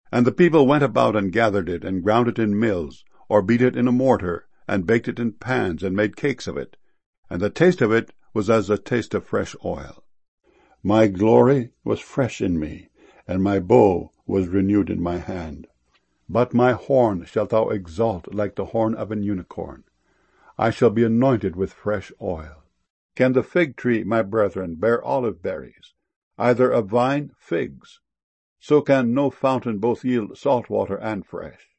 And the people went about and gathered it, and ground it in mills, or beat it in a mortar, and baked it in pans, and made cakes of it. And the taste of it was as the taste of fresh oil. My glory was fresh in me, and my bow was renewed in my hand. But my horn shalt thou exalt like the horn of an unicorn. I shall be anointed with fresh oil. Can the fig tree, my brethren, bear olive berries, either a vine figs? So can no fountain both yield salt water and fresh.